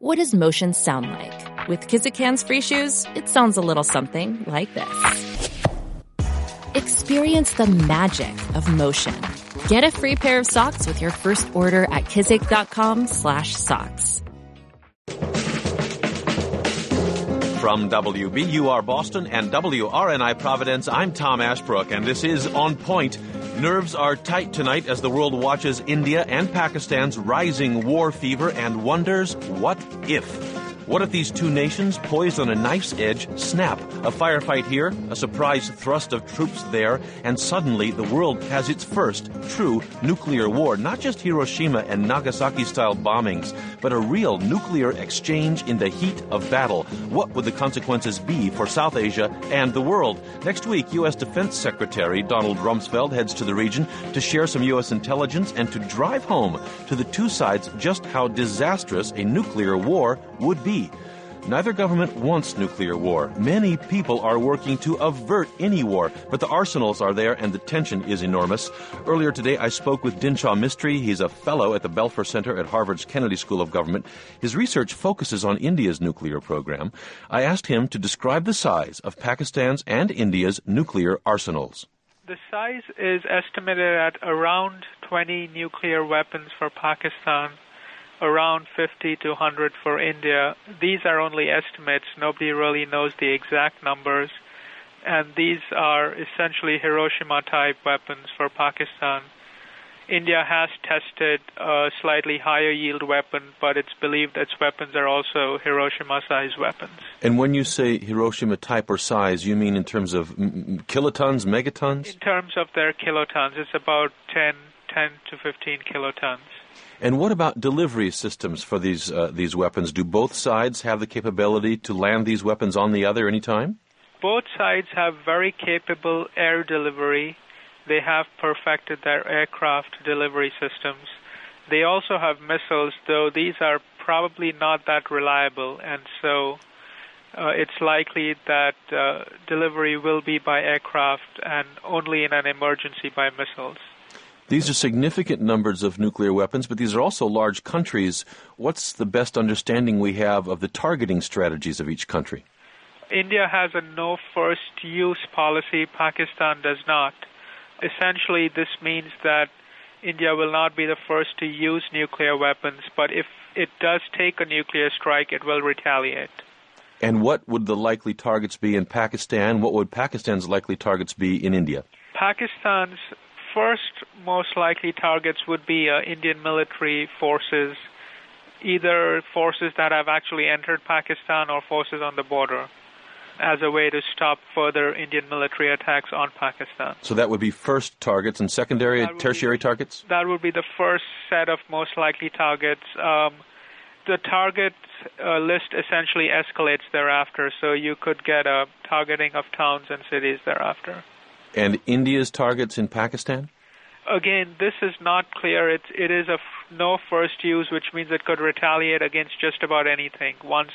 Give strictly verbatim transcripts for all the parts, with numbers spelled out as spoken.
What does motion sound like? With Kizik hands-free shoes, it sounds a little something like this. Experience the magic of motion. Get a free pair of socks with your first order at kizik.com slash socks. From W B U R Boston and W R N I Providence, I'm Tom Ashbrook, and this is On Point. Nerves are tight tonight as the world watches India and Pakistan's rising war fever and wonders, what if? What if these two nations, poised on a knife's edge, snap? A firefight here, a surprise thrust of troops there, and suddenly the world has its first true nuclear war. Not just Hiroshima and Nagasaki-style bombings, but a real nuclear exchange in the heat of battle. What would the consequences be for South Asia and the world? Next week, U S. Defense Secretary Donald Rumsfeld heads to the region to share some U S intelligence and to drive home to the two sides just how disastrous a nuclear war would be. Neither government wants nuclear war. Many people are working to avert any war, but the arsenals are there and the tension is enormous. Earlier today, I spoke with Dinshaw Mistry. He's a fellow at the Belfer Center at Harvard's Kennedy School of Government. His research focuses on India's nuclear program. I asked him to describe the size of Pakistan's and India's nuclear arsenals. The size is estimated at around twenty nuclear weapons for Pakistan, around fifty to one hundred for India. These are only estimates. Nobody really knows the exact numbers. And these are essentially Hiroshima-type weapons for Pakistan. India has tested a slightly higher yield weapon, but it's believed its weapons are also Hiroshima-sized weapons. And when you say Hiroshima type or size, you mean in terms of m- kilotons, megatons? In terms of their kilotons, it's about ten, ten to fifteen kilotons. And what about delivery systems for these uh, these weapons? Do both sides have the capability to land these weapons on the other anytime? Both sides have very capable air delivery. They have perfected their aircraft delivery systems. They also have missiles, though these are probably not that reliable, and so uh, it's likely that uh, delivery will be by aircraft and only in an emergency by missiles. These are significant numbers of nuclear weapons, but these are also large countries. What's the best understanding we have of the targeting strategies of each country? India has a no-first-use policy. Pakistan does not. Essentially, this means that India will not be the first to use nuclear weapons, but if it does take a nuclear strike, it will retaliate. And what would the likely targets be in Pakistan? What would Pakistan's likely targets be in India? Pakistan's first most likely targets would be uh, Indian military forces, either forces that have actually entered Pakistan or forces on the border, as a way to stop further Indian military attacks on Pakistan. So that would be first targets, and secondary, tertiary be, targets? That would be the first set of most likely targets. Um, the target uh, list essentially escalates thereafter, so you could get a targeting of towns and cities thereafter. And India's targets in Pakistan? Again, this is not clear. It's, it is a f- no first use, which means it could retaliate against just about anything once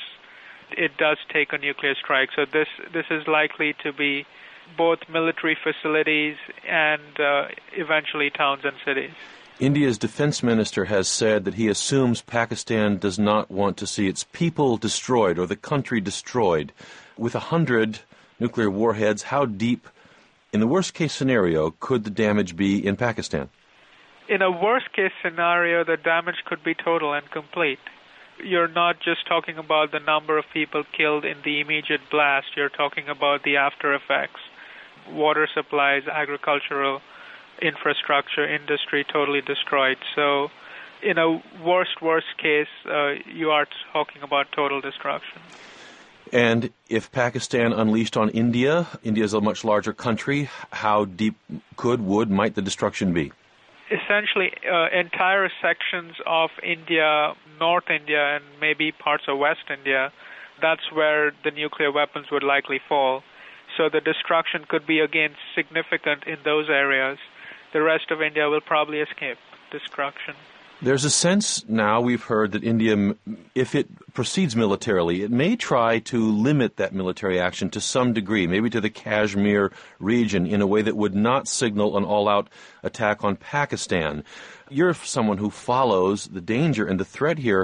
it does take a nuclear strike. So this this is likely to be both military facilities and uh, eventually towns and cities. India's defense minister has said that he assumes Pakistan does not want to see its people destroyed or the country destroyed. With a hundred nuclear warheads, how deep, in the worst-case scenario, could the damage be in Pakistan? In a worst-case scenario, the damage could be total and complete. You're not just talking about the number of people killed in the immediate blast. You're talking about the after effects, water supplies, agricultural infrastructure, industry totally destroyed. So in a worst, worst case, uh, you are talking about total destruction. And if Pakistan unleashed on India, India is a much larger country, how deep could, would, might the destruction be? Essentially, uh, entire sections of India, North India, and maybe parts of West India, that's where the nuclear weapons would likely fall. So the destruction could be, again, significant in those areas. The rest of India will probably escape destruction. There's a sense now, we've heard, that India, if it proceeds militarily, it may try to limit that military action to some degree, maybe to the Kashmir region, in a way that would not signal an all-out attack on Pakistan. You're someone who follows the danger and the threat here.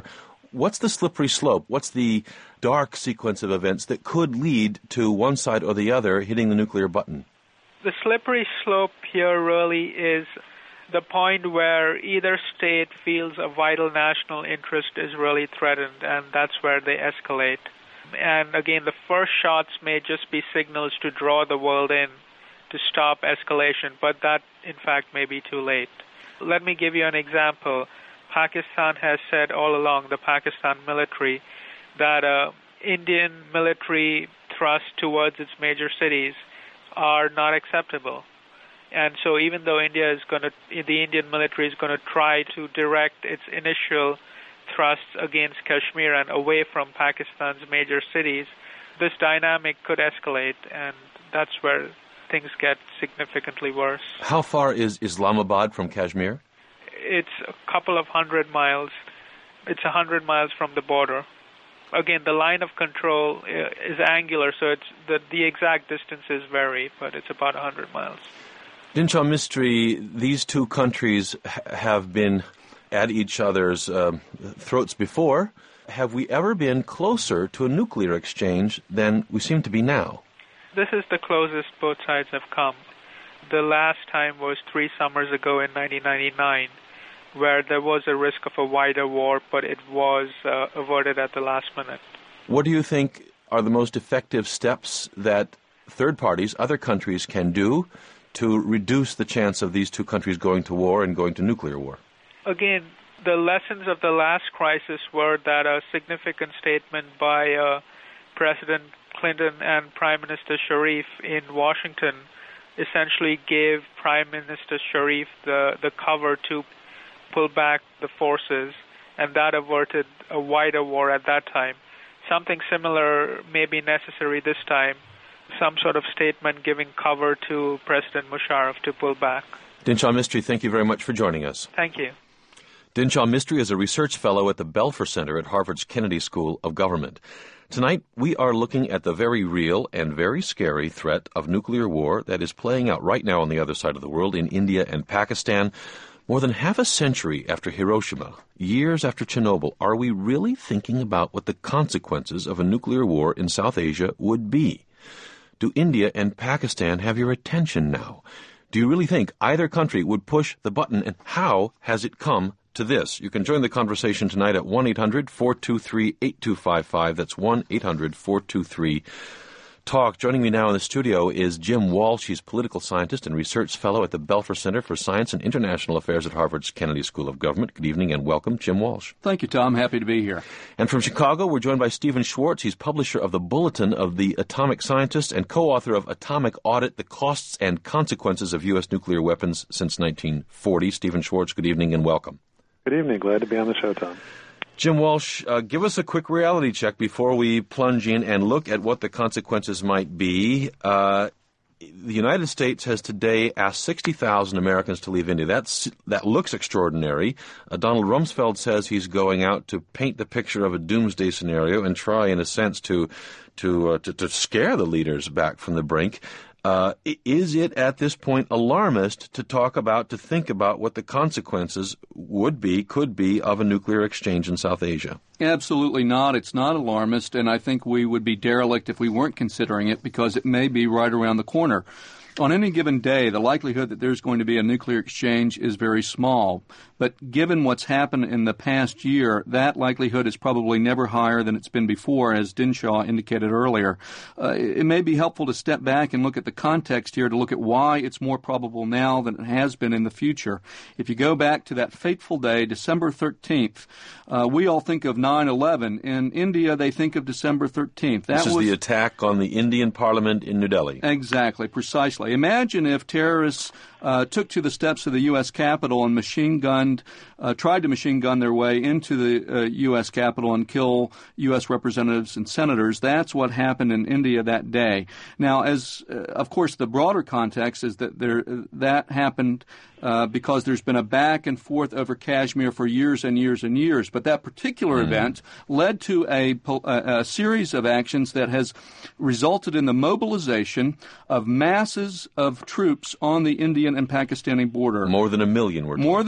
What's the slippery slope? What's the dark sequence of events that could lead to one side or the other hitting the nuclear button? The slippery slope here really is the point where either state feels a vital national interest is really threatened, and that's where they escalate. And again, the first shots may just be signals to draw the world in to stop escalation, but that, in fact, may be too late. Let me give you an example. Pakistan has said all along, the Pakistan military, that uh, Indian military thrust towards its major cities are not acceptable. And so even though India is going to, the Indian military is going to try to direct its initial thrusts against Kashmir and away from Pakistan's major cities, this dynamic could escalate, and that's where things get significantly worse. How far is Islamabad from Kashmir? It's a couple of hundred miles. It's a hundred miles from the border. Again, the line of control is angular, so it's the, the exact distances vary, but it's about a hundred miles. Dinshaw Mistry, these two countries ha- have been at each other's uh, throats before. Have we ever been closer to a nuclear exchange than we seem to be now? This is the closest both sides have come. The last time was three summers ago in nineteen ninety-nine, where there was a risk of a wider war, but it was uh, averted at the last minute. What do you think are the most effective steps that third parties, other countries, can do to reduce the chance of these two countries going to war and going to nuclear war? Again, the lessons of the last crisis were that a significant statement by uh, President Clinton and Prime Minister Sharif in Washington essentially gave Prime Minister Sharif the, the cover to pull back the forces, and that averted a wider war at that time. Something similar may be necessary this time, some sort of statement giving cover to President Musharraf to pull back. Dinshaw Mistry, thank you very much for joining us. Thank you. Dinshaw Mistry is a research fellow at the Belfer Center at Harvard's Kennedy School of Government. Tonight, we are looking at the very real and very scary threat of nuclear war that is playing out right now on the other side of the world in India and Pakistan. More than half a century after Hiroshima, years after Chernobyl, are we really thinking about what the consequences of a nuclear war in South Asia would be? Do India and Pakistan have your attention now? Do you really think either country would push the button, and how has it come to this? You can join the conversation tonight at one eight hundred four two three eight two five five. That's one eight hundred four two three talk. Joining me now in the studio is Jim Walsh. He's political scientist and research fellow at the Belfer Center for Science and International Affairs at Harvard's Kennedy School of Government. Good evening and welcome, Jim Walsh. Thank you, Tom. Happy to be here. And from Chicago, we're joined by Stephen Schwartz. He's publisher of the Bulletin of the Atomic Scientist and co-author of Atomic Audit, The Costs and Consequences of U S. Nuclear Weapons Since nineteen forty. Stephen Schwartz, good evening and welcome. Good evening. Glad to be on the show, Tom. Jim Walsh, uh, give us a quick reality check before we plunge in and look at what the consequences might be. Uh, the United States has today asked sixty thousand Americans to leave India. That's, that looks extraordinary. Uh, Donald Rumsfeld says he's going out to paint the picture of a doomsday scenario and try, in a sense, to to uh, to, to scare the leaders back from the brink. Uh, is it at this point alarmist to talk about, to think about what the consequences would be, could be, of a nuclear exchange in South Asia? Absolutely not. It's not alarmist, and I think we would be derelict if we weren't considering it because it may be right around the corner. On any given day, the likelihood that there's going to be a nuclear exchange is very small. But given what's happened in the past year, that likelihood is probably never higher than it's been before, as Dinshaw indicated earlier. Uh, it may be helpful to step back and look at the context here to look at why it's more probable now than it has been in the future. If you go back to that fateful day, December thirteenth, uh, we all think of nine eleven. In India, they think of December thirteenth. That this is was the attack on the Indian Parliament in New Delhi. Exactly, precisely. Imagine if terrorists uh, took to the steps of the U S Capitol and machine gunned, uh, tried to machine gun their way into the uh, U S Capitol and kill U S representatives and senators. That's what happened in India that day. Now, as uh, of course, the broader context is that there that happened uh, because there's been a back and forth over Kashmir for years and years and years. But that particular mm. event led to a, a, a series of actions that has resulted in the mobilization of masses of troops on the Indian and Pakistani border. More than a million, we're More than a million.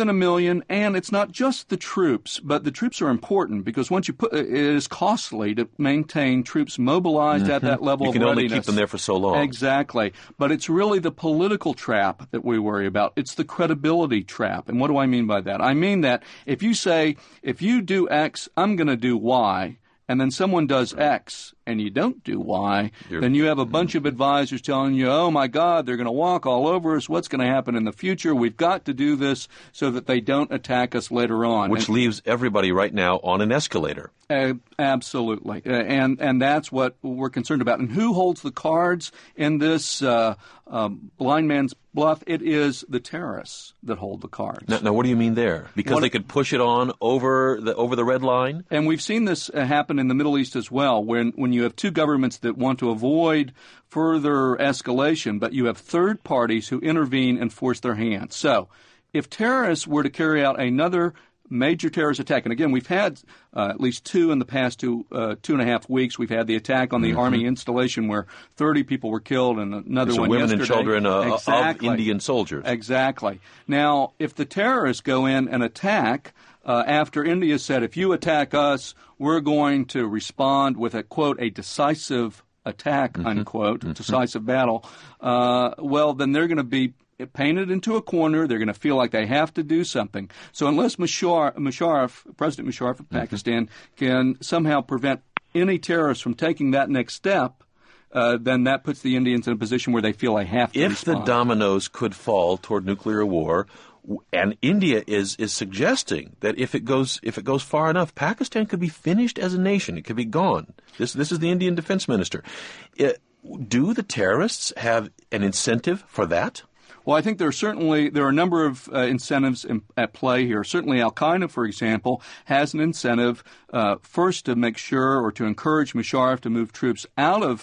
civilian, and it's not just the troops, but the troops are important because once you put, it is costly to maintain troops mobilized mm-hmm. at that level you of can readiness. only keep them there for so long. Exactly. But it's really the political trap that we worry about. It's the credibility trap. And what do I mean by that? I mean that if you say, if you do X, I'm going to do Y, and then someone does X and you don't do Y, You're, then you have a bunch of advisors telling you, oh, my God, they're going to walk all over us. What's going to happen in the future? We've got to do this so that they don't attack us later on. Which and, leaves everybody right now on an escalator. Uh, absolutely. Uh, and and that's what we're concerned about. And who holds the cards in this uh, um, blind man's bluff? It is the terrorists that hold the cards. Now, now what do you mean there? Because what, they could push it on over the over the red line? And we've seen this uh, happen in the Middle East as well, when, when you have two governments that want to avoid further escalation, but you have third parties who intervene and force their hand. So if terrorists were to carry out another major terrorist attack, and again, we've had uh, at least two in the past two uh, two and a half weeks. We've had the attack on the mm-hmm. Army installation where thirty people were killed, and another so one women yesterday. and children uh, exactly. of Indian soldiers. Exactly. Now, if the terrorists go in and attack uh, after India said, if you attack us, we're going to respond with a, quote, a decisive attack, mm-hmm. unquote, mm-hmm. decisive battle, uh, well, then they're going to be painted into a corner. They're going to feel like they have to do something. So unless Musharraf, Musharraf President Musharraf of mm-hmm. Pakistan, can somehow prevent any terrorists from taking that next step, uh, then that puts the Indians in a position where they feel they have to If respond. the dominoes could fall toward nuclear war, and India is is suggesting that if it goes if it goes far enough, Pakistan could be finished as a nation. It could be gone. This this is the Indian defense minister. It, do the terrorists have an incentive for that? Well, I think there are certainly there are a number of uh, incentives in, at play here. Certainly, Al Qaeda, for example, has an incentive uh, first to make sure or to encourage Musharraf to move troops out of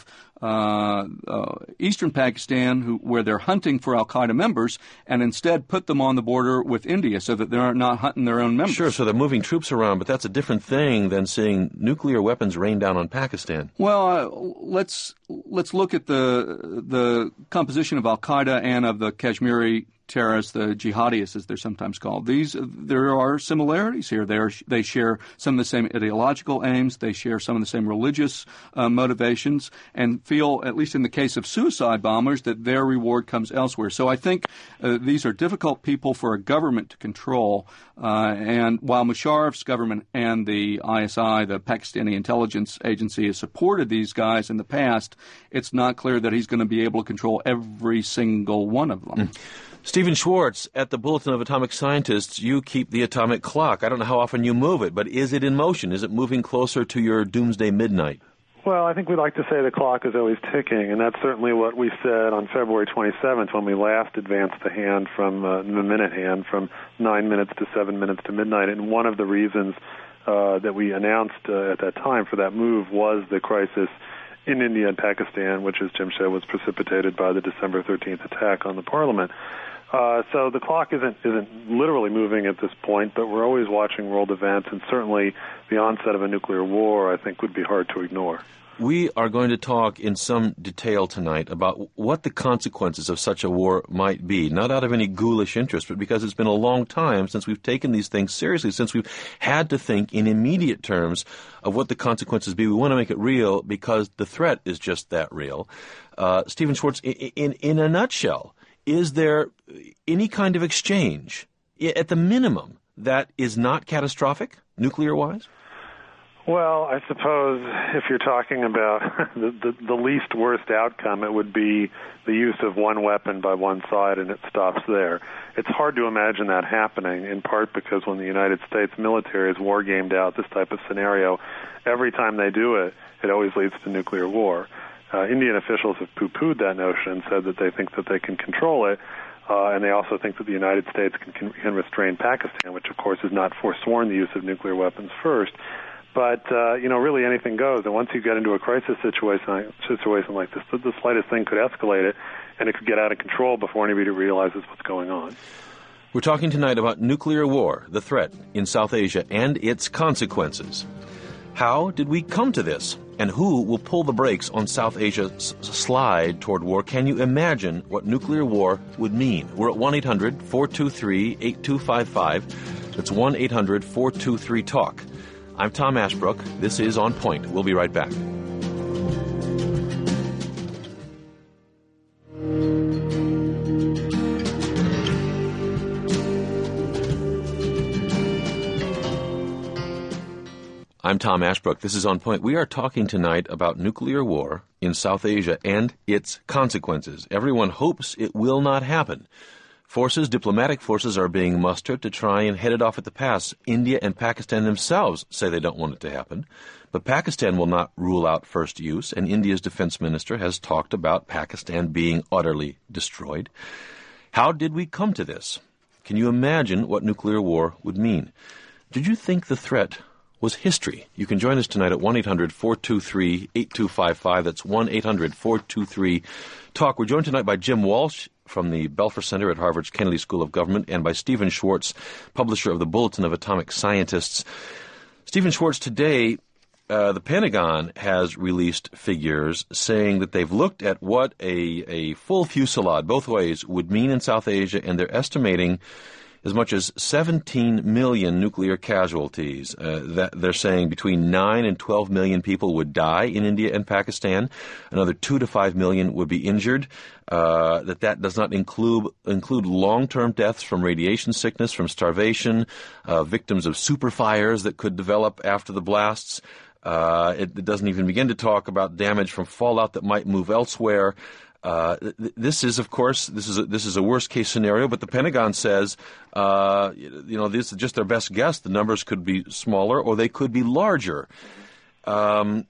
uh, uh, eastern Pakistan, who, where they're hunting for Al Qaeda members, and instead put them on the border with India so that they're not hunting their own members. Sure, so they're moving troops around, but that's a different thing than seeing nuclear weapons rain down on Pakistan. Well, uh, let's let's look at the the composition of Al Qaeda and of the Kashmiri terrorists, the jihadis, as they're sometimes called. These there are similarities here. They are, they share some of the same ideological aims. They share some of the same religious uh, motivations, and feel, at least in the case of suicide bombers, that their reward comes elsewhere. So I think uh, these are difficult people for a government to control. Uh, and while Musharraf's government and the I S I, the Pakistani intelligence agency, has supported these guys in the past, it's not clear that he's going to be able to control every single one of them. Mm. Stephen Schwartz, at the Bulletin of Atomic Scientists, you keep the atomic clock. I don't know how often you move it, but is it in motion? Is it moving closer to your doomsday midnight? Well, I think we like to say the clock is always ticking, and that's certainly what we said on February twenty-seventh when we last advanced the hand from uh, the minute hand from nine minutes to seven minutes to midnight. And one of the reasons uh, that we announced uh, at that time for that move was the crisis in India and Pakistan, which, as Jim said, was precipitated by the December thirteenth attack on the parliament. Uh, so the clock isn't isn't literally moving at this point, but we're always watching world events, and certainly the onset of a nuclear war, I think, would be hard to ignore. We are going to talk in some detail tonight about what the consequences of such a war might be, not out of any ghoulish interest, but because it's been a long time since we've taken these things seriously, since we've had to think in immediate terms of what the consequences be. We want to make it real because the threat is just that real. Uh, Stephen Schwartz, in, in, in a nutshell, is there any kind of exchange, at the minimum, that is not catastrophic, nuclear-wise? Well, I suppose if you're talking about the, the, the least worst outcome, it would be the use of one weapon by one side and it stops there. It's hard to imagine that happening, in part because when the United States military has war-gamed out this type of scenario, every time they do it, it always leads to nuclear war. Uh, Indian officials have poo-pooed that notion and said that they think that they can control it, uh, and they also think that the United States can, can, can restrain Pakistan, which, of course, has not forsworn the use of nuclear weapons first. But, uh, you know, really anything goes. And once you get into a crisis situation, situation like this, the, the slightest thing could escalate it, and it could get out of control before anybody realizes what's going on. We're talking tonight about nuclear war, the threat in South Asia, and its consequences. How did we come to this? And who will pull the brakes on South Asia's slide toward war? Can you imagine what nuclear war would mean? We're at one eight hundred four two three eight two five five. That's one eight hundred four two three talk. I'm Tom Ashbrook. This is On Point. We'll be right back. I'm Tom Ashbrook. This is On Point. We are talking tonight about nuclear war in South Asia and its consequences. Everyone hopes it will not happen. Forces, diplomatic forces, are being mustered to try and head it off at the pass. India and Pakistan themselves say they don't want it to happen. But Pakistan will not rule out first use, and India's defense minister has talked about Pakistan being utterly destroyed. How did we come to this? Can you imagine what nuclear war would mean? Did you think the threat was history? You can join us tonight at one eight hundred four two three eight two five five. That's one eight hundred four two three talk. We're joined tonight by Jim Walsh from the Belfer Center at Harvard's Kennedy School of Government and by Stephen Schwartz, publisher of the Bulletin of Atomic Scientists. Stephen Schwartz, today uh, the Pentagon has released figures saying that they've looked at what a, a full fusillade both ways would mean in South Asia, and they're estimating as much as seventeen million nuclear casualties. Uh, that they're saying between nine and twelve million people would die in India and Pakistan. Another two to five million would be injured. Uh, that that does not include include long-term deaths from radiation sickness, from starvation, uh, victims of super fires that could develop after the blasts. Uh, it, it doesn't even begin to talk about damage from fallout that might move elsewhere. Uh, th- this is, of course, this is a, this is a worst-case scenario, but the Pentagon says, uh, you know, this is just their best guess. The numbers could be smaller or they could be larger. Um,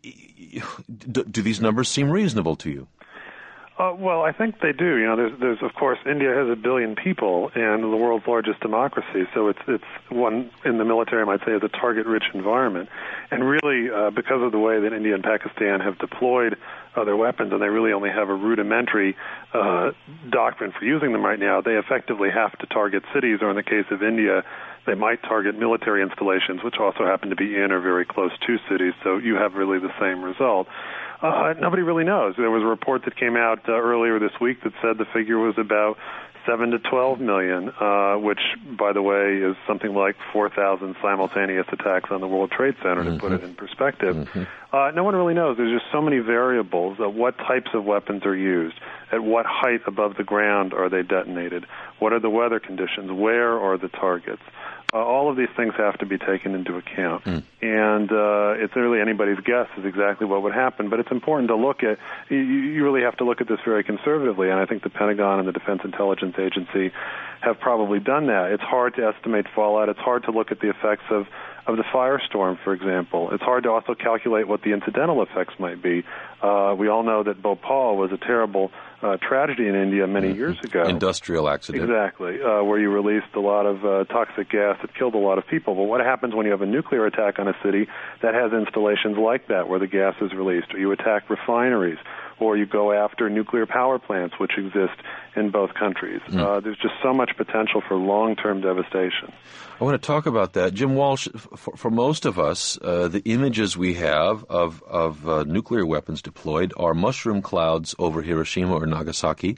do, do these numbers seem reasonable to you? Uh, well, I think they do. You know, there's, there's of course, India has a billion people and the world's largest democracy, so it's it's one in the military, I might say, is a target-rich environment. And really, uh, because of the way that India and Pakistan have deployed uh, their weapons, and they really only have a rudimentary uh, doctrine for using them right now, they effectively have to target cities, or in the case of India, they might target military installations, which also happen to be in or very close to cities, so you have really the same result. Uh, nobody really knows. There was a report that came out uh, earlier this week that said the figure was about seven to twelve million, uh, which, by the way, is something like four thousand simultaneous attacks on the World Trade Center, mm-hmm. to put it in perspective. Mm-hmm. Uh, no one really knows. There's just so many variables of what types of weapons are used, at what height above the ground are they detonated, what are the weather conditions, where are the targets. Uh, all of these things have to be taken into account. Mm. And uh, it's really anybody's guess is exactly what would happen. But it's important to look at, you, you really have to look at this very conservatively, and I think the Pentagon and the Defense Intelligence Agency have probably done that. It's hard to estimate fallout. It's hard to look at the effects of, of the firestorm, for example. It's hard to also calculate what the incidental effects might be. Uh, we all know that Bhopal was a terrible uh, tragedy in India many mm-hmm. years ago. Industrial accident. Exactly, uh, where you released a lot of uh, toxic gas that killed a lot of people. But what happens when you have a nuclear attack on a city that has installations like that, where the gas is released, or you attack refineries, or you go after nuclear power plants, which exist in both countries? Mm. Uh, there's just so much potential for long-term devastation. I want to talk about that. Jim Walsh, for, for most of us, uh, the images we have of, of uh, nuclear weapons deployed are mushroom clouds over Hiroshima or Nagasaki,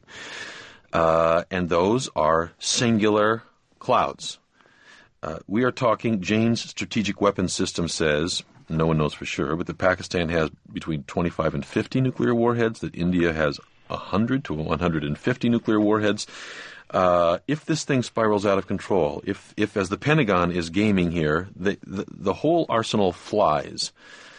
uh, and those are singular clouds. Uh, we are talking, Jane's Strategic Weapons System says, no one knows for sure, but that Pakistan has between twenty-five and fifty nuclear warheads, that India has one hundred to one hundred fifty nuclear warheads. Uh, if this thing spirals out of control, if, if as the Pentagon is gaming here, the, the, the whole arsenal flies,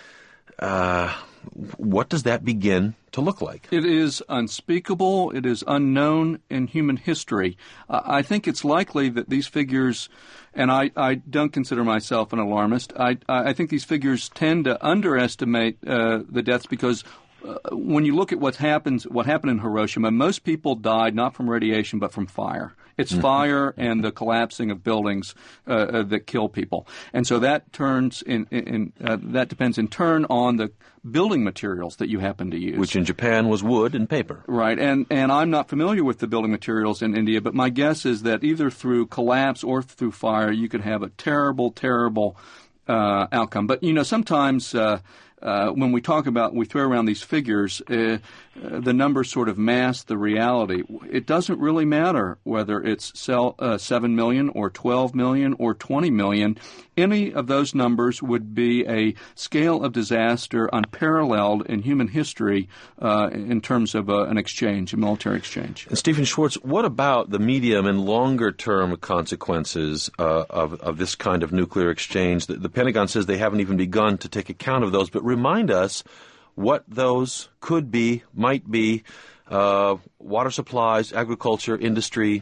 uh, what does that begin to look like? It is unspeakable. It is unknown in human history. Uh, I think it's likely that these figures, and I, I don't consider myself an alarmist, I, I think these figures tend to underestimate uh, the deaths because Uh, when you look at what happens, what happened in Hiroshima, most people died not from radiation but from fire. It's mm-hmm. fire and the collapsing of buildings uh, uh, that kill people, and so that turns in. in, in uh, that depends in turn on the building materials that you happen to use, which in Japan was wood and paper. Right, and and I'm not familiar with the building materials in India, but my guess is that either through collapse or through fire, you could have a terrible, terrible uh, outcome. But, you know, sometimes uh, uh, when we talk about, we throw around these figures, uh, uh, the numbers sort of mask the reality. It doesn't really matter whether it's sell, uh, seven million or twelve million or twenty million. Any of those numbers would be a scale of disaster unparalleled in human history uh, in terms of uh, an exchange, a military exchange. And Stephen Schwartz, what about the medium and longer-term consequences uh, of, of this kind of nuclear exchange? The, the Pentagon says they haven't even begun to take account of those, but remind us what those could be, might be, uh, water supplies, agriculture, industry.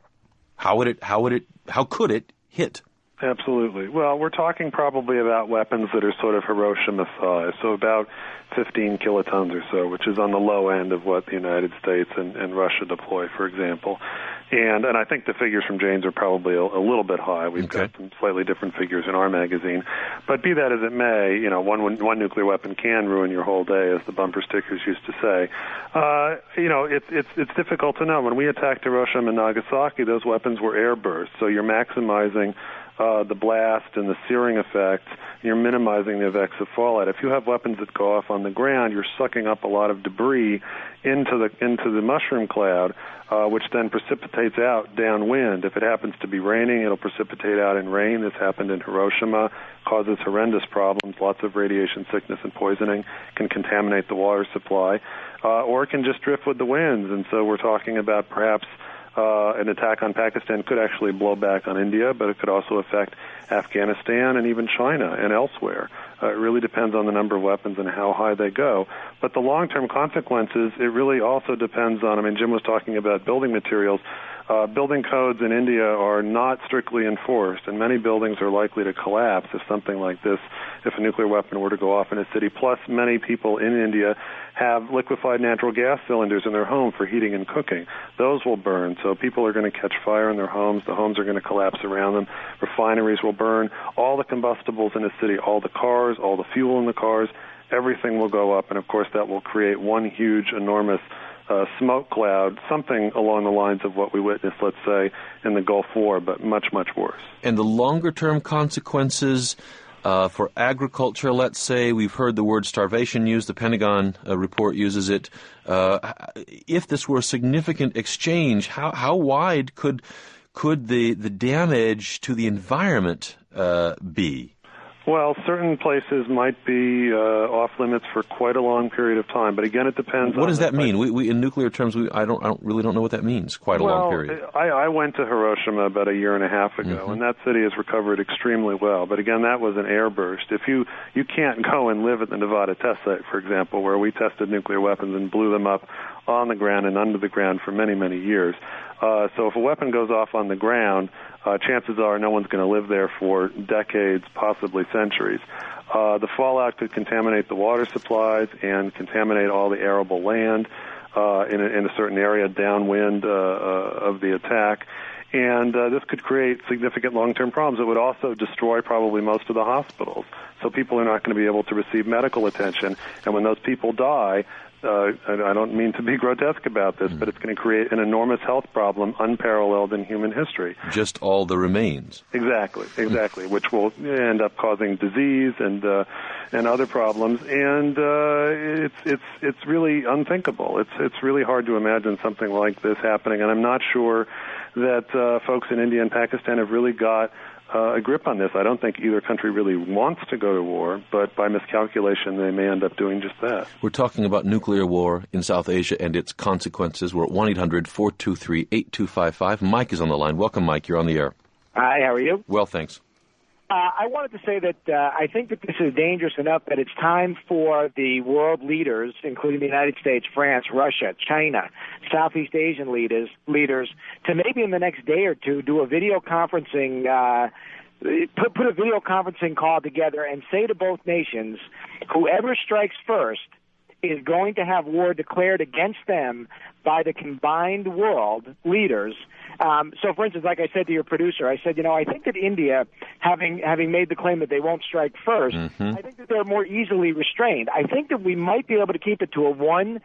How would it, how would it, how could it hit? Absolutely. Well, we're talking probably about weapons that are sort of Hiroshima size, so about fifteen kilotons or so, which is on the low end of what the United States and, and Russia deploy, for example. And and I think the figures from James are probably a, a little bit high. We've okay. got some slightly different figures in our magazine. But be that as it may, you know, one one nuclear weapon can ruin your whole day, as the bumper stickers used to say. Uh, you know, it's it's it's difficult to know. When we attacked Hiroshima and Nagasaki, those weapons were airbursts, so you're maximizing Uh, the blast and the searing effect, you're minimizing the effects of fallout. If you have weapons that go off on the ground, you're sucking up a lot of debris into the into the mushroom cloud, uh, which then precipitates out downwind. If it happens to be raining, it'll precipitate out in rain. This happened in Hiroshima, causes horrendous problems, lots of radiation sickness and poisoning, can contaminate the water supply, uh, or it can just drift with the winds. And so we're talking about perhaps Uh, an attack on Pakistan could actually blow back on India, but it could also affect Afghanistan and even China and elsewhere. Uh, it really depends on the number of weapons and how high they go. But the long-term consequences, it really also depends on, I mean, Jim was talking about building materials. Uh, building codes in India are not strictly enforced, and many buildings are likely to collapse if something like this, if a nuclear weapon were to go off in a city. Plus, many people in India have liquefied natural gas cylinders in their home for heating and cooking. Those will burn, so people are going to catch fire in their homes. The homes are going to collapse around them. Refineries will burn. All the combustibles in a city, all the cars, all the fuel in the cars, everything will go up, and of course that will create one huge, enormous Uh, smoke cloud, something along the lines of what we witnessed, let's say, in the Gulf War, but much, much worse. And the longer-term consequences uh, for agriculture, let's say, we've heard the word starvation used, the Pentagon uh, report uses it. Uh, if this were a significant exchange, how, how wide could could the, the damage to the environment uh, be? Well, certain places might be uh, off limits for quite a long period of time, but again, it depends. What on does that mean? We, we, in nuclear terms, we, I don't, I don't really don't know what that means. Quite a well, long period. I, I went to Hiroshima about a year and a half ago, mm-hmm. and that city has recovered extremely well. But again, that was an airburst. If you you can't go and live at the Nevada test site, for example, where we tested nuclear weapons and blew them up on the ground and under the ground for many, many years. Uh, so if a weapon goes off on the ground, uh, chances are no one's going to live there for decades, possibly centuries. Uh, the fallout could contaminate the water supplies and contaminate all the arable land uh, in, a, in a certain area downwind uh, uh, of the attack. And uh, this could create significant long-term problems. It would also destroy probably most of the hospitals. So people are not going to be able to receive medical attention. And when those people die, Uh, I don't mean to be grotesque about this, but it's going to create an enormous health problem unparalleled in human history. Just all the remains. Exactly, exactly, which will end up causing disease and uh, and other problems. And uh, it's it's it's really unthinkable. It's it's really hard to imagine something like this happening. And I'm not sure that uh, folks in India and Pakistan have really got Uh, a grip on this. I don't think either country really wants to go to war, but by miscalculation, they may end up doing just that. We're talking about nuclear war in South Asia and its consequences. We're at one eight hundred four two three eight two five five. Mike is on the line. Welcome, Mike. You're on the air. Hi, how are you? Well, thanks. Uh, I wanted to say that uh, I think that this is dangerous enough that it's time for the world leaders, including the United States, France, Russia, China, Southeast Asian leaders, leaders, to maybe in the next day or two do a video conferencing, uh, put, put a video conferencing call together and say to both nations, whoever strikes first is going to have war declared against them by the combined world leaders. Um, so, for instance, like I said to your producer, I said, you know, I think that India, having having made the claim that they won't strike first, mm-hmm. I think that they're more easily restrained. I think that we might be able to keep it to a one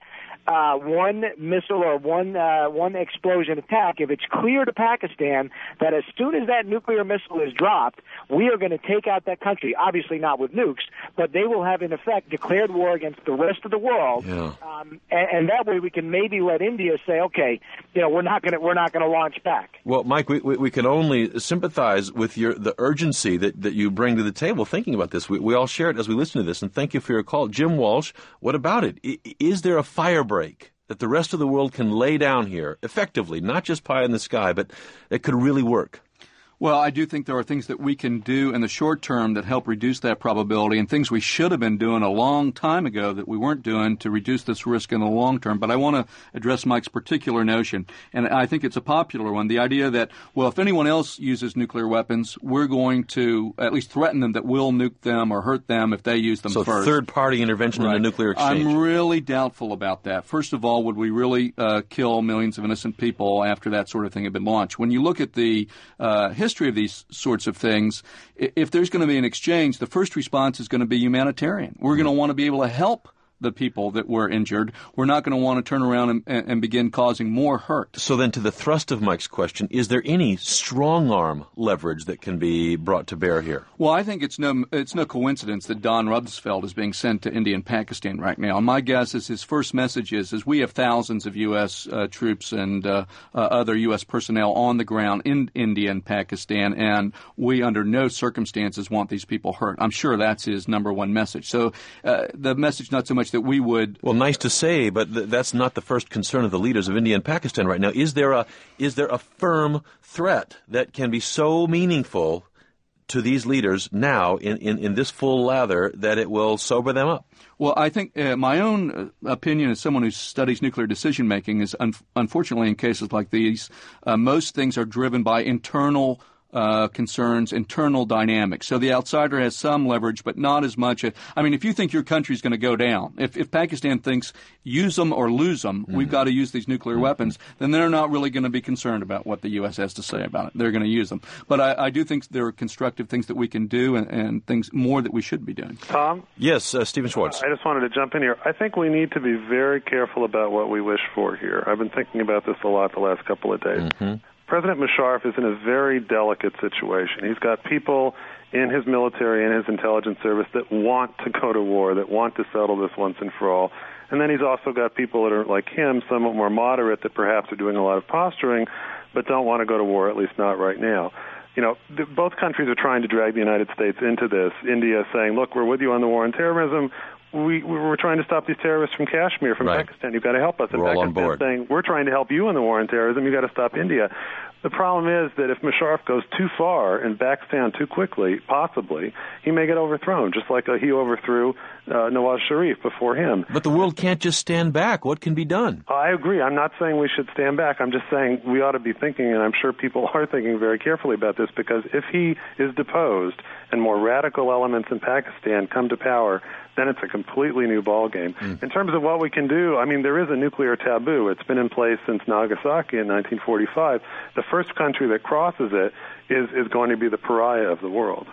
uh, one missile or one uh, one explosion attack, if it's clear to Pakistan that as soon as that nuclear missile is dropped, we are going to take out that country. Obviously not with nukes, but they will have in effect declared war against the rest of the world. Yeah. Um, and, and that way we can maybe let India say, okay, you know, we're not going to we're not going to launch back. Well, Mike, we, we we can only sympathize with your the urgency that, that you bring to the table thinking about this. We we all share it as we listen to this, and thank you for your call. Jim Walsh, what about it? I, is there a fire break that the rest of the world can lay down here effectively, not just pie in the sky, but that could really work? Well, I do think there are things that we can do in the short term that help reduce that probability, and things we should have been doing a long time ago that we weren't doing to reduce this risk in the long term. But I want to address Mike's particular notion, and I think it's a popular one, the idea that, well, if anyone else uses nuclear weapons, we're going to at least threaten them that we'll nuke them or hurt them if they use them so first. So third-party intervention right. in a nuclear exchange. I'm really doubtful about that. First of all, would we really uh, kill millions of innocent people after that sort of thing had been launched? When you look at the uh, history of these sorts of things, if there's going to be an exchange, the first response is going to be humanitarian. We're going to want to be able to help the people that were injured. We're not going to want to turn around and, and begin causing more hurt. So then to the thrust of Mike's question, is there any strong-arm leverage that can be brought to bear here? Well, I think it's no it's no coincidence that Don Rumsfeld is being sent to India and Pakistan right now. And my guess is his first message is, is we have thousands of U S uh, troops and uh, uh, other U S personnel on the ground in India and Pakistan, and we under no circumstances want these people hurt. I'm sure that's his number one message. So uh, the message not so much that we would... Well, nice to say, but th- that's not the first concern of the leaders of India and Pakistan right now. Is there a is there a firm threat that can be so meaningful to these leaders now in, in, in this full lather that it will sober them up? Well, I think uh, my own opinion as someone who studies nuclear decision-making is, un- unfortunately, in cases like these, uh, most things are driven by internal Uh, concerns, internal dynamics. So the outsider has some leverage, but not as much. I mean, if you think your country's going to go down, if, if Pakistan thinks use them or lose them, mm-hmm. we've got to use these nuclear mm-hmm. weapons, then they're not really going to be concerned about what the U S has to say about it. They're going to use them. But I, I do think there are constructive things that we can do and, and things more that we should be doing. Tom? Yes, uh, Stephen Schwartz. Uh, I just wanted to jump in here. I think we need to be very careful about what we wish for here. I've been thinking about this a lot the last couple of days. Mm-hmm. President Musharraf is in a very delicate situation. He's got people in his military and his intelligence service that want to go to war, that want to settle this once and for all. And then he's also got people that are like him, somewhat more moderate, that perhaps are doing a lot of posturing, but don't want to go to war, at least not right now. You know, the, both countries are trying to drag the United States into this. India saying, look, we're with you on the war on terrorism. We, we're trying to stop these terrorists from Kashmir, from right. Pakistan. You've got to help us. And we're all on Pakistan board. saying, we're trying to help you in the war on terrorism. You've got to stop India. The problem is that if Musharraf goes too far and backs down too quickly, possibly, he may get overthrown, just like uh, he overthrew uh, Nawaz Sharif before him. But the world can't just stand back. What can be done? I agree. I'm not saying we should stand back. I'm just saying we ought to be thinking, and I'm sure people are thinking very carefully about this, because if he is deposed and more radical elements in Pakistan come to power, then it's a completely new ballgame. Mm. In terms of what we can do, I mean, there is a nuclear taboo. It's been in place since Nagasaki in nineteen forty-five. The first country that crosses it is, is going to be the pariah of the world.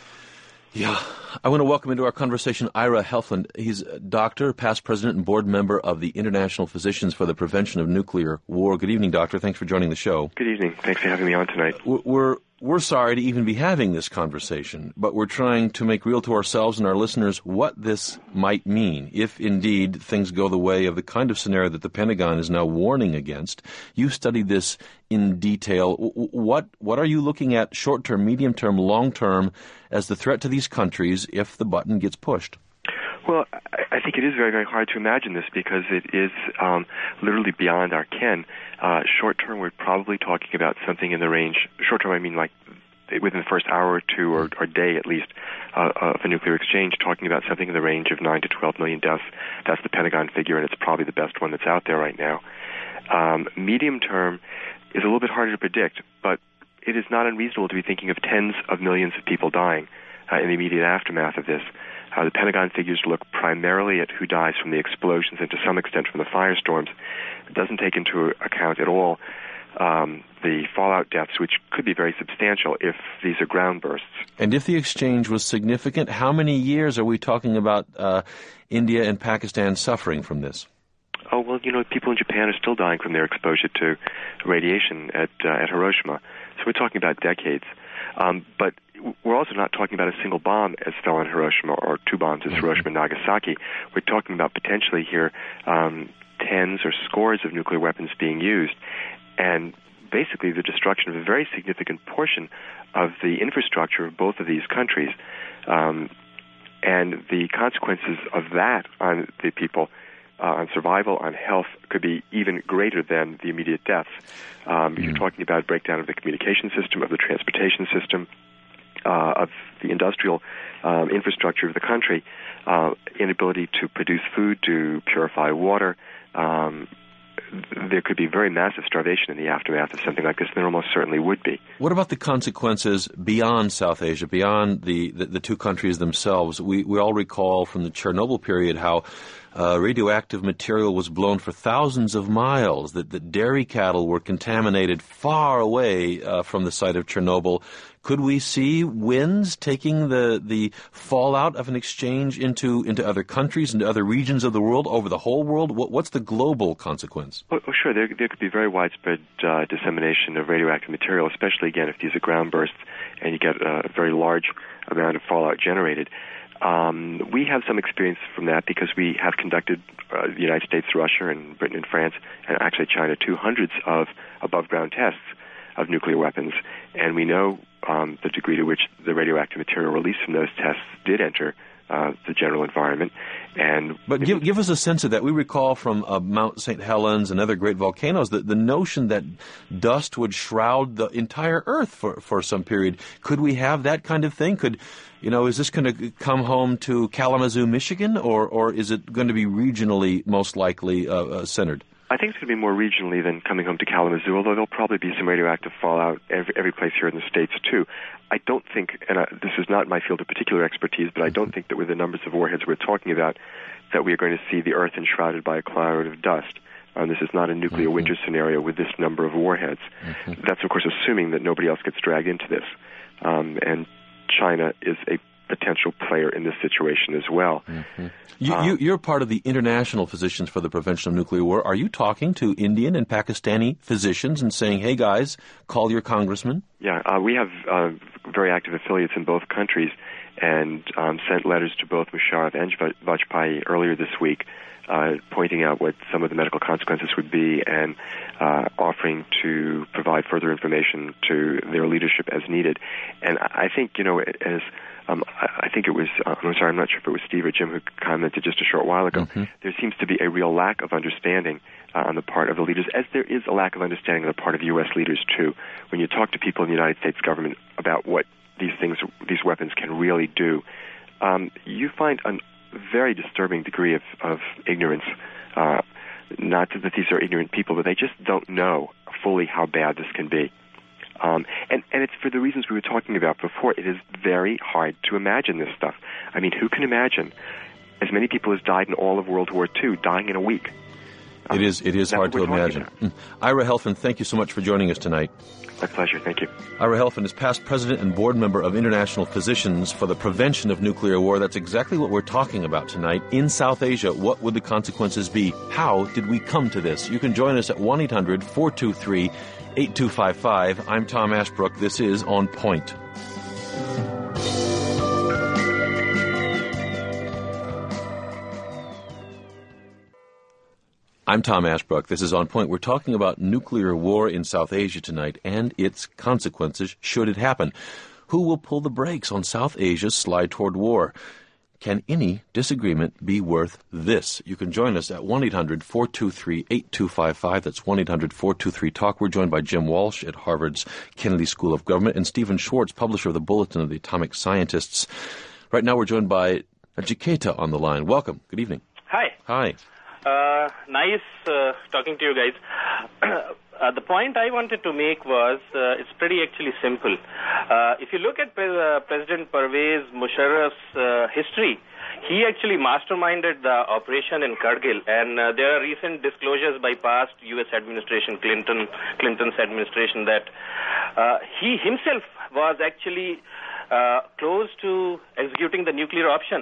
Yeah. I want to welcome into our conversation Ira Helfand. He's a doctor, past president, and board member of the International Physicians for the Prevention of Nuclear War. Good evening, doctor. Thanks for joining the show. Good evening. Thanks for having me on tonight. We're we're sorry to even be having this conversation, but we're trying to make real to ourselves and our listeners what this might mean if indeed things go the way of the kind of scenario that the Pentagon is now warning against. You've studied this in detail. What what are you looking at short-term, medium-term, long-term as the threat to these countries if the button gets pushed? Well, I think it is very, very hard to imagine this because it is um, literally beyond our ken. Uh, short-term, we're probably talking about something in the range, short-term I mean like within the first hour or two or, or day at least uh, of a nuclear exchange, talking about something in the range of nine to twelve million deaths. That's the Pentagon figure, and it's probably the best one that's out there right now. Um, medium-term is a little bit harder to predict, but it is not unreasonable to be thinking of tens of millions of people dying uh, in the immediate aftermath of this. Uh, the Pentagon figures look primarily at who dies from the explosions and to some extent from the firestorms. It doesn't take into account at all um, the fallout deaths, which could be very substantial if these are ground bursts. And if the exchange was significant, how many years are we talking about uh, India and Pakistan suffering from this? oh, well, you know, people in Japan are still dying from their exposure to radiation at, uh, at Hiroshima. So we're talking about decades. Um, but we're also not talking about a single bomb as fell on Hiroshima or two bombs as Hiroshima and Nagasaki. We're talking about potentially here um, tens or scores of nuclear weapons being used, and basically the destruction of a very significant portion of the infrastructure of both of these countries. Um, and the consequences of that on the people, uh, on survival, on health, could be even greater than the immediate deaths. Um, mm. You're talking about breakdown of the communication system, of the transportation system, uh, of the industrial um, infrastructure of the country, uh, inability to produce food, to purify water. Um, there could be very massive starvation in the aftermath of something like this, and there almost certainly would be. What about the consequences beyond South Asia, beyond the, the, the two countries themselves? We, we all recall from the Chernobyl period how uh, radioactive material was blown for thousands of miles, that, that dairy cattle were contaminated far away uh, from the site of Chernobyl. Could we see winds taking the, the fallout of an exchange into, into other countries, into other regions of the world, over the whole world? What, what's the global consequence? Oh, oh sure. There, there could be very widespread uh, dissemination of radioactive material, especially, again, if these are ground bursts and you get a very large amount of fallout generated. Um, we have some experience from that because we have conducted, uh, the United States, Russia, and Britain and France, and actually China too, hundreds of above-ground tests of nuclear weapons, and we know um, the degree to which the radioactive material released from those tests did enter uh, the general environment. And but give, give us a sense of that. We recall from uh, Mount Saint Helens and other great volcanoes that the notion that dust would shroud the entire Earth for, for some period. Could we have that kind of thing? Could, you know, is this going to come home to Kalamazoo, Michigan, or, or is it going to be regionally most likely uh, uh, centered? I think it's going to be more regionally than coming home to Kalamazoo, although there'll probably be some radioactive fallout every, every place here in the States, too. I don't think, and I, this is not my field of particular expertise, but I don't think that with the numbers of warheads we're talking about, that we are going to see the Earth enshrouded by a cloud of dust. Um, this is not a nuclear mm-hmm. winter scenario with this number of warheads. Mm-hmm. That's, of course, assuming that nobody else gets dragged into this. Um, and China is a potential player in this situation as well. Mm-hmm. You, um, you, you're part of the International Physicians for the Prevention of Nuclear War. Are you talking to Indian and Pakistani physicians and saying, hey, guys, call your congressman? Yeah, uh, we have uh, very active affiliates in both countries and um, sent letters to both Musharraf and Vajpayee earlier this week uh, pointing out what some of the medical consequences would be and uh, offering to provide further information to their leadership as needed. And I think, you know, as Um, I think it was, uh, I'm sorry, I'm not sure if it was Steve or Jim who commented just a short while ago, mm-hmm. there seems to be a real lack of understanding uh, on the part of the leaders, as there is a lack of understanding on the part of U S leaders, too. When you talk to people in the United States government about what these things, these weapons can really do, um, you find a very disturbing degree of, of ignorance. Uh, not that these are ignorant people, but they just don't know fully how bad this can be. Um, and, and it's for the reasons we were talking about before. It is very hard to imagine this stuff. I mean, who can imagine as many people as died in all of World War Two dying in a week? Um, it is it is hard to imagine. Mm. Ira Helfand, thank you so much for joining us tonight. My pleasure. Thank you. Ira Helfand is past president and board member of International Physicians for the Prevention of Nuclear War. That's exactly what we're talking about tonight. In South Asia, what would the consequences be? How did we come to this? You can join us at one eight hundred four two three eight two five five. I'm Tom Ashbrook. This is On Point. I'm Tom Ashbrook. This is On Point. We're talking about nuclear war in South Asia tonight and its consequences should it happen. Who will pull the brakes on South Asia's slide toward war? Can any disagreement be worth this? You can join us at one eight hundred four two three eight two five five. That's one eight hundred four two three talk. We're joined by Jim Walsh at Harvard's Kennedy School of Government and Stephen Schwartz, publisher of the Bulletin of the Atomic Scientists. Right now we're joined by Nachiketa on the line. Welcome. Good evening. Hi. Hi. Uh, nice uh, talking to you guys. Uh, the point I wanted to make was, uh, it's pretty actually simple. Uh, if you look at Pre- uh, President Pervez Musharraf's uh, history, he actually masterminded the operation in Kargil, and uh, there are recent disclosures by past U S administration, Clinton, Clinton's administration, that uh, he himself was actually uh, close to executing the nuclear option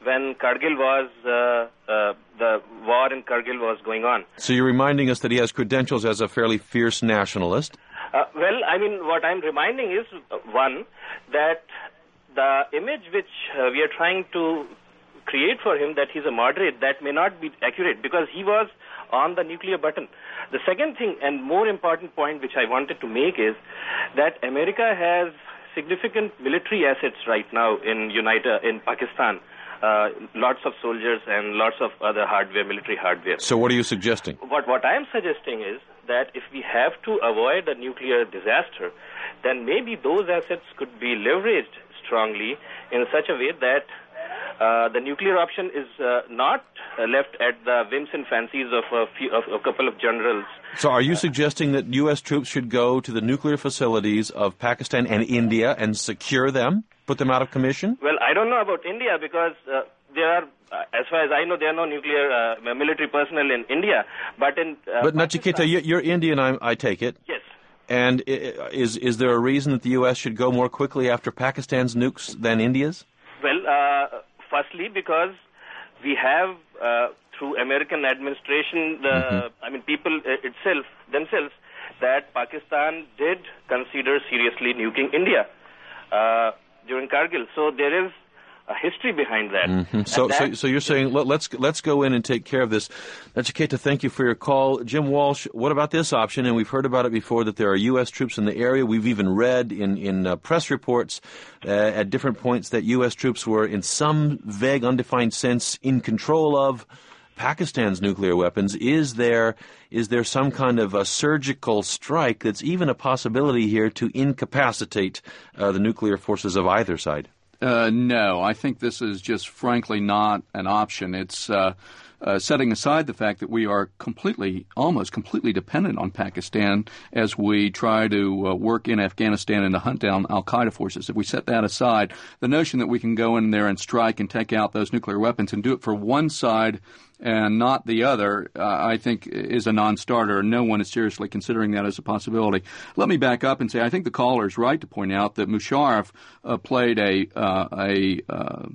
when Kargil was, uh, uh, the war in Kargil was going on. So you're reminding us that he has credentials as a fairly fierce nationalist? Uh, well, I mean, what I'm reminding is, uh, one, that the image which uh, we are trying to create for him, that he's a moderate, that may not be accurate, because he was on the nuclear button. The second thing, and more important point which I wanted to make, is that America has significant military assets right now in Unita, in Pakistan. Uh, lots of soldiers and lots of other hardware, military hardware. So what are you suggesting? What, what I am suggesting is that if we have to avoid a nuclear disaster, then maybe those assets could be leveraged strongly in such a way that uh, the nuclear option is uh, not uh, left at the whims and fancies of a, few, of a couple of generals. So are you suggesting that U S troops should go to the nuclear facilities of Pakistan and India and secure them, put them out of commission? Well, I don't know about India because uh, there are, uh, as far as I know, there are no nuclear uh, military personnel in India. But in uh, But Nachiketa, you're Indian, I, I take it. Yes. And is is there a reason that the U S should go more quickly after Pakistan's nukes than India's? Well, uh, firstly, because we have, uh, through American administration, the mm-hmm. I mean, people itself, themselves, that Pakistan did consider seriously nuking India uh, during Kargil. So there is a history behind that. Mm-hmm. So, that, so, so you're saying let, let's let's go in and take care of this. Nachiketa, thank you for your call. Jim Walsh, what about this option? And we've heard about it before, that there are U S troops in the area. We've even read in in uh, press reports uh, at different points that U S troops were, in some vague, undefined sense, in control of Pakistan's nuclear weapons. Is there is there some kind of a surgical strike that's even a possibility here to incapacitate uh, the nuclear forces of either side? Uh, no, I think this is just frankly not an option. It's uh, uh, setting aside the fact that we are completely, almost completely dependent on Pakistan as we try to uh, work in Afghanistan and to hunt down al-Qaeda forces. If we set that aside, the notion that we can go in there and strike and take out those nuclear weapons and do it for one side and not the other, uh, I think is a non-starter. No one is seriously considering that as a possibility. Let me back up and say I think the caller is right to point out that Musharraf uh, played a uh, a uh,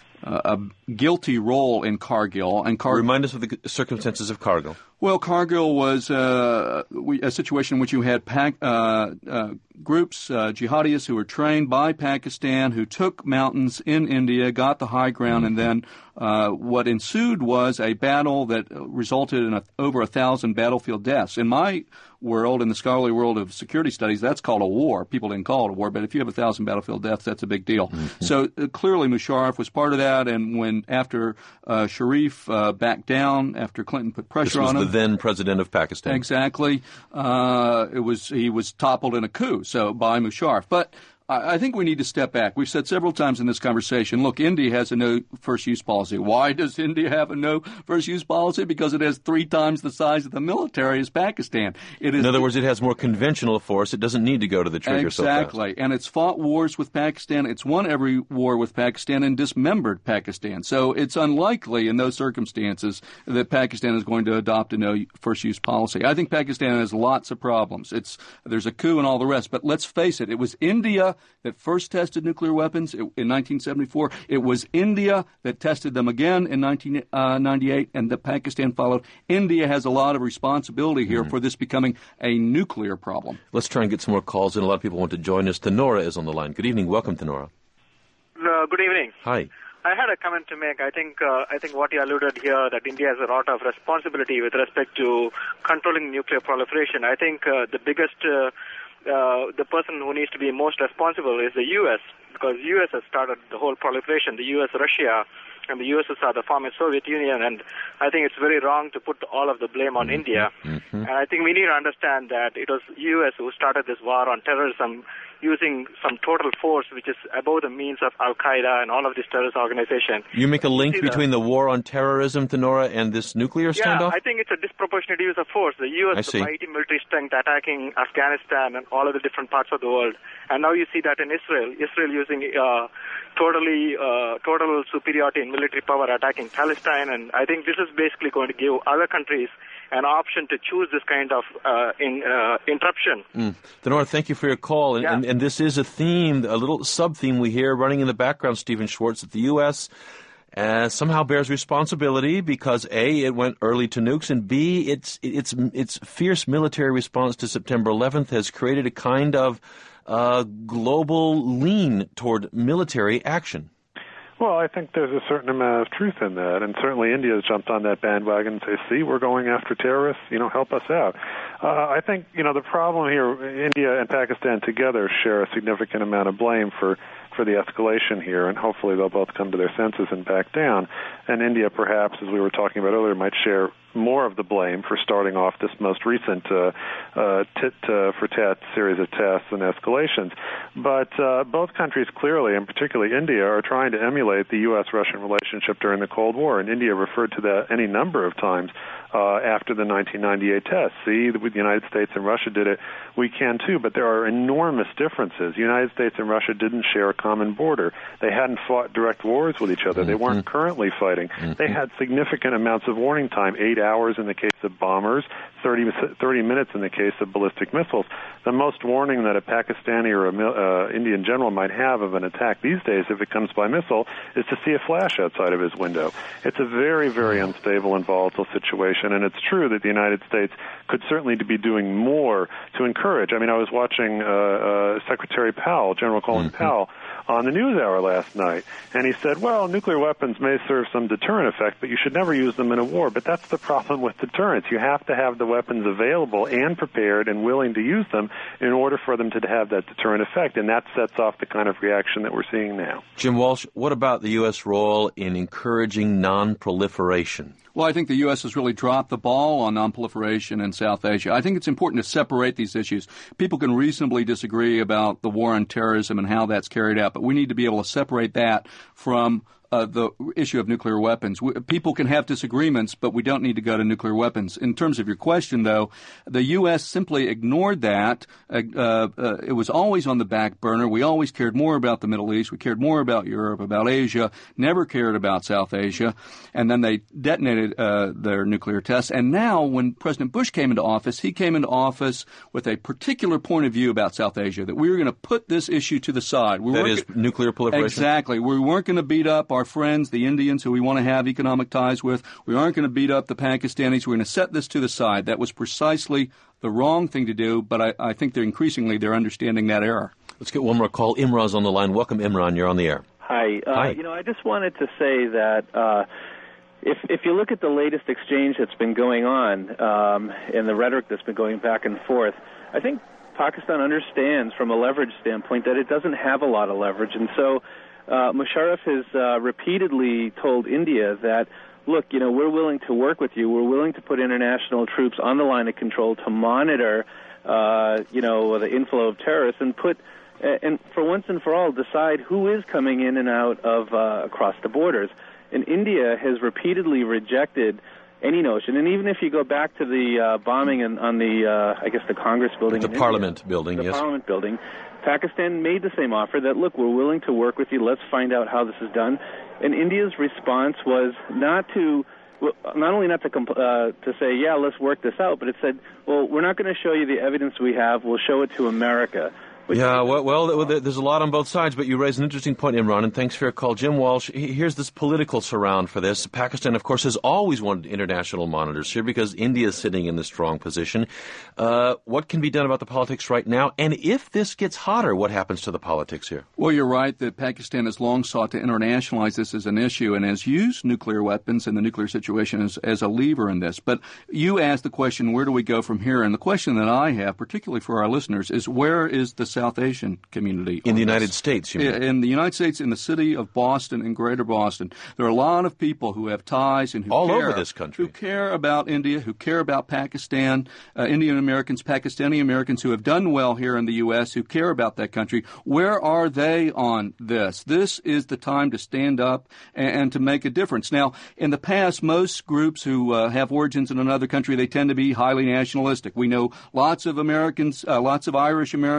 a guilty role in Kargil. And Kar- Remind us of the circumstances of Kargil. Well, Kargil was uh, we, a situation in which you had Pac, uh, uh, groups, uh, jihadis who were trained by Pakistan, who took mountains in India, got the high ground, mm-hmm. and then uh, what ensued was a battle that resulted in a, over a thousand battlefield deaths. In my world, in the scholarly world of security studies, that's called a war. People didn't call it a war, but if you have a thousand battlefield deaths, that's a big deal. Mm-hmm. So uh, clearly Musharraf was part of that, and when after uh, Sharif uh, backed down, after Clinton put pressure on him. This was the then president of Pakistan. Exactly. Uh, it was he was toppled in a coup, so by Musharraf. But I think we need to step back. We've said several times in this conversation, look, India has a no first-use policy. Why does India have a no first-use policy? Because it has three times the size of the military as Pakistan. It is in other words, it has more conventional force. It doesn't need to go to the trigger so fast. Exactly. And it's fought wars with Pakistan. It's won every war with Pakistan and dismembered Pakistan. So it's unlikely in those circumstances that Pakistan is going to adopt a no first-use policy. I think Pakistan has lots of problems. It's there's a coup and all the rest. But let's face it, it was India that first tested nuclear weapons in nineteen seventy-four. It was India that tested them again in nineteen ninety-eight, and that Pakistan followed. India has a lot of responsibility here mm-hmm. for this becoming a nuclear problem. Let's try and get some more calls in. A lot of people want to join us. Tenora is on the line. Good evening. Welcome, Tenora. Uh, good evening. Hi. I had a comment to make. I think uh, I think what you alluded here, that India has a lot of responsibility with respect to controlling nuclear proliferation. I think uh, the biggest uh, Uh, the person who needs to be most responsible is the U S, because the U S has started the whole proliferation. The U S, Russia, and the U S S R, the former Soviet Union, and I think it's very wrong to put all of the blame on mm-hmm. India. Mm-hmm. And I think we need to understand that it was U S who started this war on terrorism using some total force which is above the means of Al-Qaeda and all of these terrorist organizations. You make a link between the war on terrorism, Tenora, and this nuclear standoff? Yeah, I think it's a disproportionate use of force. The U S, the mighty military strength attacking Afghanistan and all of the different parts of the world. And now you see that in Israel. Israel using uh, totally uh, total superiority in military power attacking Palestine. And I think this is basically going to give other countries an option to choose this kind of uh, in, uh, interruption. Mm. Tenora, thank you for your call. And, yeah. and, and this is a theme, a little sub-theme we hear running in the background, Stephen Schwartz, that the U S uh, somehow bears responsibility because A, it went early to nukes, and B, its its its fierce military response to September eleventh has created a kind of uh, global lean toward military action. Well, I think there's a certain amount of truth in that, and certainly India has jumped on that bandwagon and say, see, we're going after terrorists, you know, help us out. Uh, I think, you know, the problem here, India and Pakistan together share a significant amount of blame for for the escalation here, and hopefully they'll both come to their senses and back down. And India, perhaps, as we were talking about earlier, might share more of the blame for starting off this most recent uh, uh, tit uh, for tat series of tests and escalations. But uh, both countries clearly, and particularly India, are trying to emulate the U S Russian relationship during the Cold War, and India referred to that any number of times uh, after the nineteen ninety-eight tests. See, the United States and Russia did it. We can too, but there are enormous differences. The United States and Russia didn't share a common border. They hadn't fought direct wars with each other. Mm-hmm. They weren't currently fighting. Mm-hmm. They had significant amounts of warning time, eight hours in the case of bombers, thirty, thirty minutes in the case of ballistic missiles. The most warning that a Pakistani or a uh, Indian general might have of an attack these days, if it comes by missile, is to see a flash outside of his window. It's a very, very unstable and volatile situation, and it's true that the United States could certainly be doing more to encourage. I mean, I was watching uh, uh, Secretary Powell, General Colin mm-hmm. Powell, on the NewsHour last night, and he said, well, nuclear weapons may serve some deterrent effect, but you should never use them in a war. But that's the problem with deterrence. You have to have the weapons available and prepared and willing to use them in order for them to have that deterrent effect, and that sets off the kind of reaction that we're seeing now. Jim Walsh, what about the U S role in encouraging non-proliferation? Well, I think the U S has really dropped the ball on nonproliferation in South Asia. I think it's important to separate these issues. People can reasonably disagree about the war on terrorism and how that's carried out, but we need to be able to separate that from Uh, the issue of nuclear weapons. We, people can have disagreements, but we don't need to go to nuclear weapons. In terms of your question, though, the U S simply ignored that. Uh, uh, it was always on the back burner. We always cared more about the Middle East. We cared more about Europe, about Asia, never cared about South Asia. And then they detonated uh, their nuclear tests. And now, when President Bush came into office, he came into office with a particular point of view about South Asia, that we were going to put this issue to the side. We that is nuclear proliferation? Exactly. We weren't going to beat up our friends, the Indians, who we want to have economic ties with. We aren't going to beat up the Pakistanis. We're going to set this to the side. That was precisely the wrong thing to do, but I, I think they're increasingly they're understanding that error. Let's get one more call. Imran's on the line. Welcome, Imran. You're on the air. Hi. Uh, Hi. You know, I just wanted to say that uh, if if you look at the latest exchange that's been going on um, and the rhetoric that's been going back and forth, I think Pakistan understands from a leverage standpoint that it doesn't have a lot of leverage, and so Uh, Musharraf has uh, repeatedly told India that, look, you know, we're willing to work with you. We're willing to put international troops on the line of control to monitor, uh, you know, the inflow of terrorists and put, uh, and for once and for all, decide who is coming in and out of uh, across the borders. And India has repeatedly rejected any notion. And even if you go back to the uh, bombing in, on the, uh, I guess, the Congress building, the in Parliament India, building, the yes, Parliament building. Pakistan made the same offer that, look, we're willing to work with you. Let's find out how this is done. And India's response was not to, well, not only not to compl- uh, to say, yeah, let's work this out, but it said, well, we're not going to show you the evidence we have. We'll show it to America. Yeah, well, well, there's a lot on both sides, but you raise an interesting point, Imran, and thanks for your call. Jim Walsh, here's this political surround for this. Pakistan, of course, has always wanted international monitors here because India is sitting in this strong position. Uh, what can be done about the politics right now? And if this gets hotter, what happens to the politics here? Well, you're right that Pakistan has long sought to internationalize this as an issue and has used nuclear weapons and the nuclear situation as, as a lever in this. But you asked the question, where do we go from here? And the question that I have, particularly for our listeners, is where is the South Asian community? In the United States, you mean? In the United States, in the city of Boston and Greater Boston. There are a lot of people who have ties and who all care, over this country, who care about India, who care about Pakistan, uh, Indian Americans, Pakistani Americans who have done well here in the U S, who care about that country. Where are they on this? This is the time to stand up and, and to make a difference. Now, in the past, most groups who uh, have origins in another country, they tend to be highly nationalistic. We know lots of Americans, uh, lots of Irish Americans in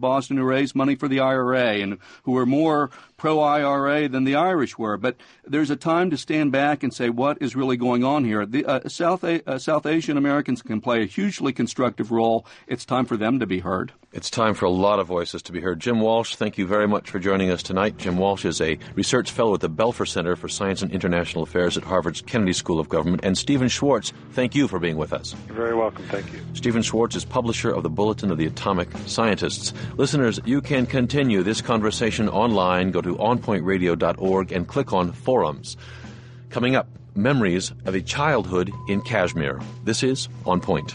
Boston who raised money for the I R A and who were more pro-I R A than the Irish were. But there's a time to stand back and say, what is really going on here? The uh, South, a- uh, South Asian Americans can play a hugely constructive role. It's time for them to be heard. It's time for a lot of voices to be heard. Jim Walsh, thank you very much for joining us tonight. Jim Walsh is a research fellow at the Belfer Center for Science and International Affairs at Harvard's Kennedy School of Government. And Stephen Schwartz, thank you for being with us. You're very welcome. Thank you. Stephen Schwartz is publisher of the Bulletin of the Atomic Scientists. Listeners, you can continue this conversation online. Go to on point radio dot org and click on Forums. Coming up, memories of a childhood in Kashmir. This is On Point.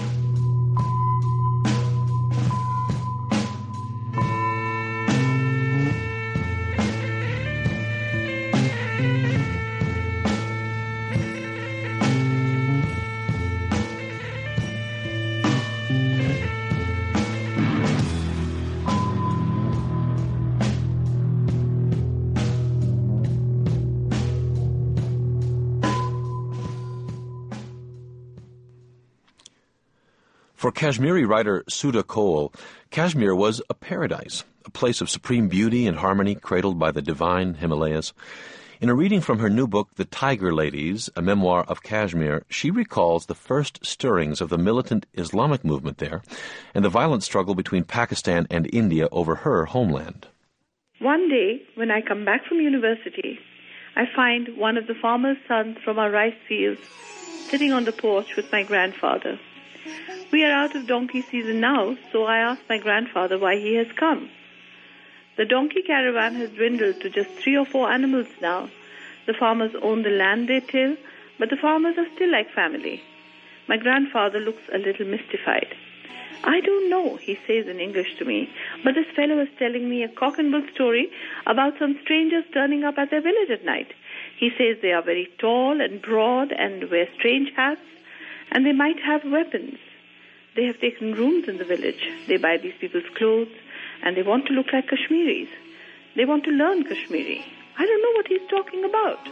For Kashmiri writer Sudha Cole, Kashmir was a paradise, a place of supreme beauty and harmony cradled by the divine Himalayas. In a reading from her new book, The Tiger Ladies, a memoir of Kashmir, she recalls the first stirrings of the militant Islamic movement there and the violent struggle between Pakistan and India over her homeland. One day, when I come back from university, I find one of the farmer's sons from our rice fields sitting on the porch with my grandfather. We are out of donkey season now, so I asked my grandfather why he has come. The donkey caravan has dwindled to just three or four animals now. The farmers own the land they till, but the farmers are still like family. My grandfather looks a little mystified. I don't know, he says in English to me, but this fellow is telling me a cock and bull story about some strangers turning up at their village at night. He says they are very tall and broad and wear strange hats, and they might have weapons. They have taken rooms in the village. They buy these people's clothes, and they want to look like Kashmiris. They want to learn Kashmiri. I don't know what he's talking about.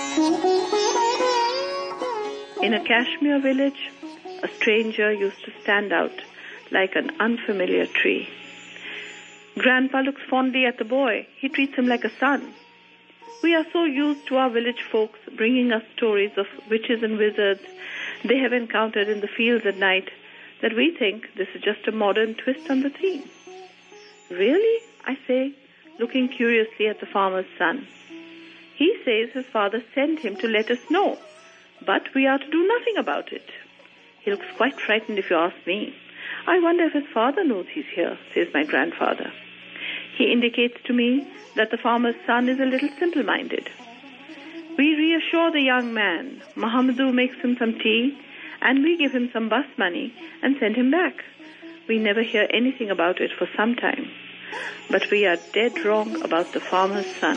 In a Kashmir village, a stranger used to stand out like an unfamiliar tree. Grandpa looks fondly at the boy. He treats him like a son. We are so used to our village folks bringing us stories of witches and wizards they have encountered in the fields at night that we think this is just a modern twist on the theme. Really? I say, looking curiously at the farmer's son. He says his father sent him to let us know, but we are to do nothing about it. He looks quite frightened if you ask me. I wonder if his father knows he's here, says my grandfather. He indicates to me that the farmer's son is a little simple-minded. We reassure the young man. Mahamadou makes him some tea, and we give him some bus money and send him back. We never hear anything about it for some time. But we are dead wrong about the farmer's son.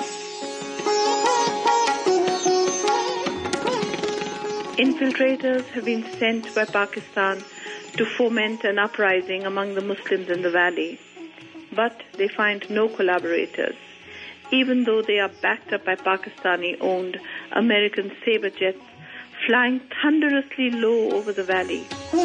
Infiltrators have been sent by Pakistan to foment an uprising among the Muslims in the valley. But they find no collaborators, even though they are backed up by Pakistani-owned American Sabre jets flying thunderously low over the valley.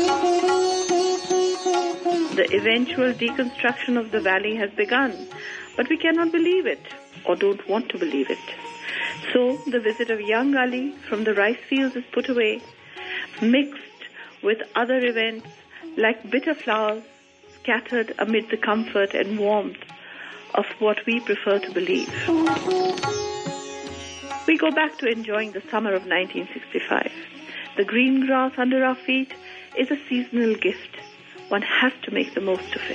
The eventual deconstruction of the valley has begun, but we cannot believe it, or don't want to believe it. So the visit of young Ali from the rice fields is put away, mixed with other events like bitter flowers scattered amid the comfort and warmth of what we prefer to believe. We go back to enjoying the summer of nineteen sixty-five. The green grass under our feet is a seasonal gift. One has to make the most of it.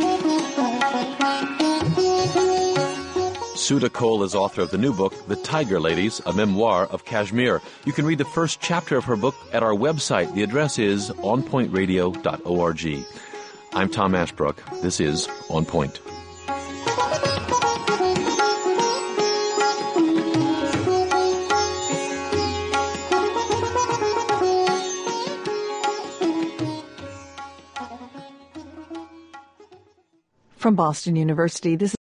Sudha Cole is author of the new book, The Tiger Ladies, a memoir of Kashmir. You can read the first chapter of her book at our website. The address is on point radio dot org. I'm Tom Ashbrook. This is On Point. From Boston University, this is